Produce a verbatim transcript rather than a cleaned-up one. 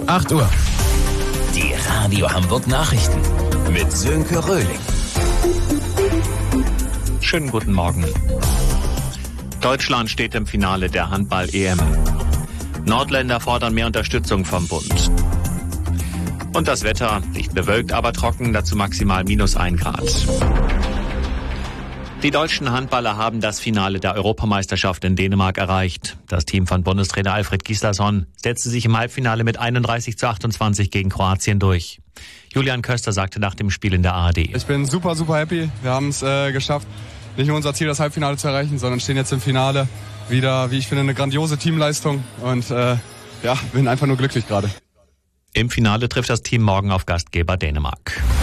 acht Uhr. Die Radio Hamburg Nachrichten mit Sönke Röhling. Schönen guten Morgen. Deutschland steht im Finale der Handball-E M. Nordländer fordern mehr Unterstützung vom Bund. Und das Wetter, nicht bewölkt, aber trocken, dazu maximal minus ein Grad. Die deutschen Handballer haben das Finale der Europameisterschaft in Dänemark erreicht. Das Team von Bundestrainer Alfred Gislason setzte sich im Halbfinale mit einunddreißig zu achtundzwanzig gegen Kroatien durch. Julian Köster sagte nach dem Spiel in der A R D: Ich bin super, super happy. Wir haben es äh, geschafft, nicht nur unser Ziel, das Halbfinale zu erreichen, sondern stehen jetzt im Finale. Wieder, wie ich finde, eine grandiose Teamleistung und äh, ja, bin einfach nur glücklich gerade. Im Finale trifft das Team morgen auf Gastgeber Dänemark.